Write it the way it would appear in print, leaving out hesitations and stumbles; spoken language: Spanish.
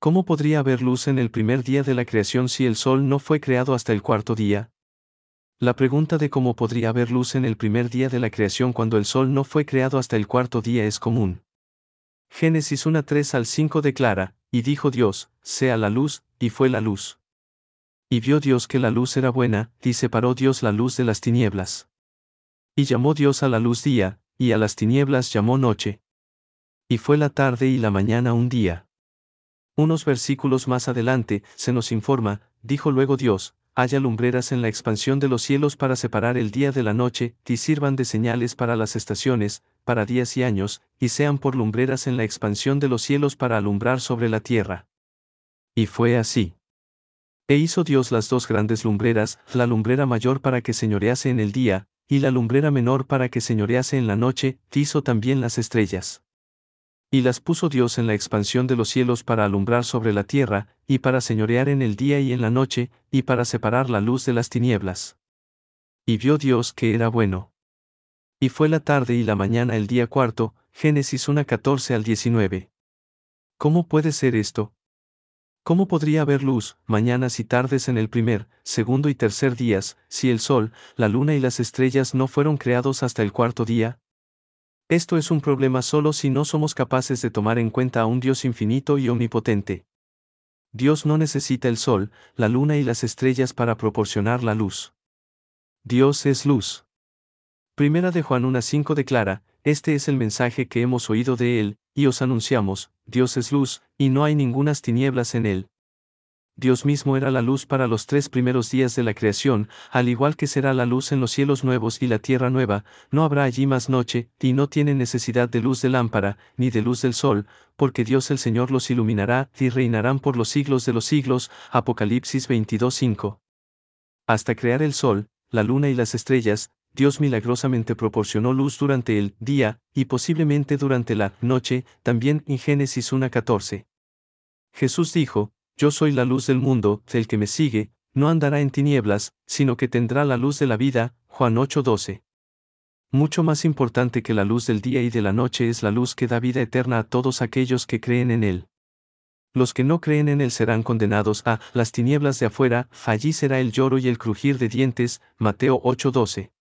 ¿Cómo podría haber luz en el primer día de la creación si el sol no fue creado hasta el cuarto día? La pregunta de cómo podría haber luz en el primer día de la creación cuando el sol no fue creado hasta el cuarto día es común. Génesis 1:3 al 5 declara, y dijo Dios, sea la luz, y fue la luz. Y vio Dios que la luz era buena, y separó Dios la luz de las tinieblas. Y llamó Dios a la luz día, y a las tinieblas llamó noche. Y fue la tarde y la mañana un día. Unos versículos más adelante, se nos informa, dijo luego Dios, haya lumbreras en la expansión de los cielos para separar el día de la noche, y sirvan de señales para las estaciones, para días y años, y sean por lumbreras en la expansión de los cielos para alumbrar sobre la tierra. Y fue así. E hizo Dios las dos grandes lumbreras, la lumbrera mayor para que señorease en el día, y la lumbrera menor para que señorease en la noche, hizo también las estrellas. Y las puso Dios en la expansión de los cielos para alumbrar sobre la tierra, y para señorear en el día y en la noche, y para separar la luz de las tinieblas. Y vio Dios que era bueno. Y fue la tarde y la mañana el día cuarto, Génesis 1:14 al 19. ¿Cómo puede ser esto? ¿Cómo podría haber luz, mañanas y tardes en el primer, segundo y tercer días, si el sol, la luna y las estrellas no fueron creados hasta el cuarto día? Esto es un problema solo si no somos capaces de tomar en cuenta a un Dios infinito y omnipotente. Dios no necesita el sol, la luna y las estrellas para proporcionar la luz. Dios es luz. Primera de Juan 1:5 declara, este es el mensaje que hemos oído de él, y os anunciamos, Dios es luz, y no hay ningunas tinieblas en él. Dios mismo era la luz para los 3 primeros días de la creación, al igual que será la luz en los cielos nuevos y la tierra nueva, no habrá allí más noche, y no tienen necesidad de luz de lámpara, ni de luz del sol, porque Dios el Señor los iluminará, y reinarán por los siglos de los siglos. Apocalipsis 22:5. Hasta crear el sol, la luna y las estrellas, Dios milagrosamente proporcionó luz durante el día, y posiblemente durante la noche, también en Génesis 1:14. Jesús dijo, yo soy la luz del mundo, el que me sigue, no andará en tinieblas, sino que tendrá la luz de la vida. Juan 8:12. Mucho más importante que la luz del día y de la noche es la luz que da vida eterna a todos aquellos que creen en él. Los que no creen en él serán condenados a las tinieblas de afuera, allí será el lloro y el crujir de dientes. Mateo 8:12.